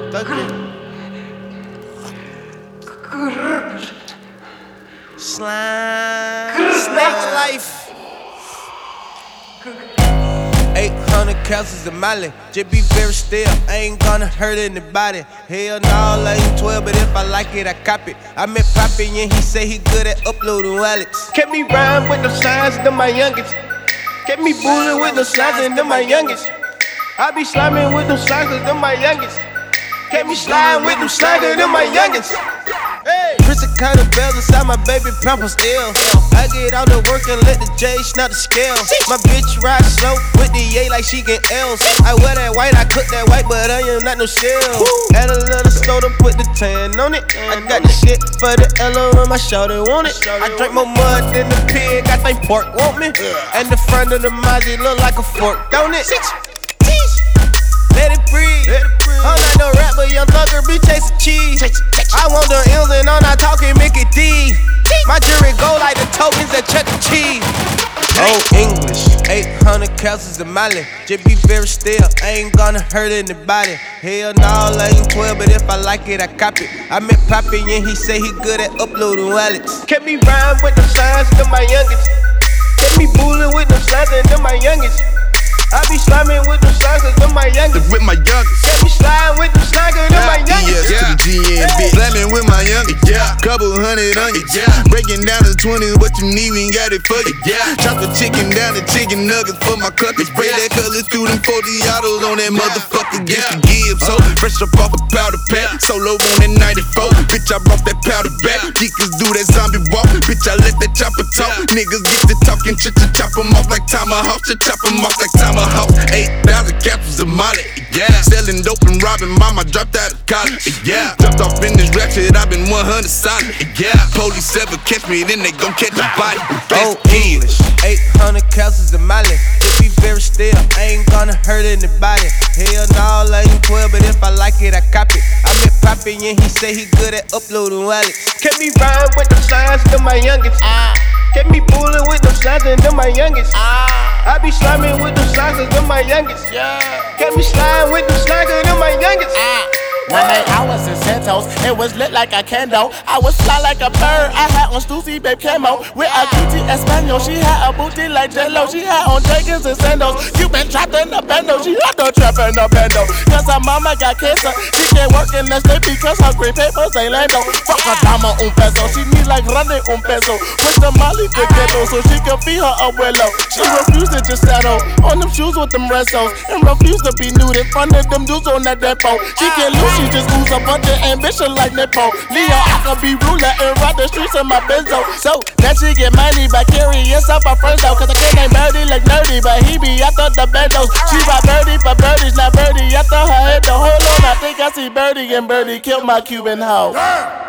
Slime. Snake life. 800 calories of Molly. Just be very still, I ain't gonna hurt anybody. Hell no, I ain't 12, but if I like it, I cop it. I met Poppy and he say he good at uploading wallets. Kept me rhyme with the signs, them my youngest. Kept me bullying with the signs, and them my youngest. I be sliming with them signs, them my youngest. Kept me sliding with them signs, them my youngest. Prison kind of bells inside my baby pampers ill. I get out to work and let the J snap the scale. My bitch ride slow with the A like she get L's. I wear that white, I cook that white, but I am not no shell. Add a little soda, put the tan on it. I got the shit for the L on my shoulder, want it. I drink more mud than the pig, I think pork want me. And the front of the Mazzy look like a fork, don't it? Let it breathe. I'm not no rap, but young thugger be chasing cheese. I want the M's and I'm not talking Mickey D. My jury go like the tokens at Chuck E. Cheese. Oh, English, 800 calories of Molly. Just be very still, I ain't gonna hurt anybody. Hell no, I ain't 12, but if I like it, I cop it. I met Poppy and he say he good at uploading wallets. Kept me rhyme with the signs, them my youngest. Kept me bullying with the signs, and them my youngest. I be sliming with them slimes, them my youngest. With my youngest. Kept me sliding with them slimes, them my youngest. To the GN, bitch. Slamming with my youngest. Couple hundred on you. Breaking down to 20, what you need, we ain't got it for you. Chop the chicken down to chicken nuggets for my cluckers. Spray that color through them 40 autos on that motherfucker. Get the Gibbs, so fresh up off a powder pack. Solo on that 94. Bitch, I brought that powder back. Geekers do that zombie walk. Bitch, I let that chopper talk. Niggas get to talking, chop them off like tomahawk. Chop them off like tomahawk. 8,000 capsules of Molly, selling dope and robbing mama, dropped out of college, jumped off in this rap shit, I been 100 solid, police ever catch me, then they gon' catch the body. Oh, English, 800 calories of Molly. Just be very still, I ain't gonna hurt anybody. Hell no, I ain't 12, but if I like it, I cop it. I met Poppy and he say he good at uploading wallets. Kept me rhyme with the signs, them my youngest. Kept me bullying with them signs, and them my youngest. I be sliming with them signs, them my youngest. Kept me sliding with them signs, them my youngest. One night I was in Santos, it was lit like a candle. I was fly like a bird, I had on Stussy babe camo. With a cutie Espanol, she had a booty like J-Lo. She had on Jenkins and sandals. You been trapped in the bando, she had no trap in the bando. Cause her mama got cancer, she can't work in the state because her green papers ain't Lando. Fuck her dama un peso, she need like running un peso. With the Molly to ghetto so she can feed her abuelo. She refused to just settle on them shoes with them restos. And refused to be nude in front of them dudes on that depot. She can't lose, she just lose a bunch of ambition like Nepo. Leo, I could be ruler and ride the streets in my benzo. So that she get money by carrying yourself a friends though. Cause I can't name Birdie like Nerdy, but he be after the bendos. She ride Birdie for birdies, not Birdie after her head. The hold on, I think I see Birdie and Birdie killed my Cuban hoe.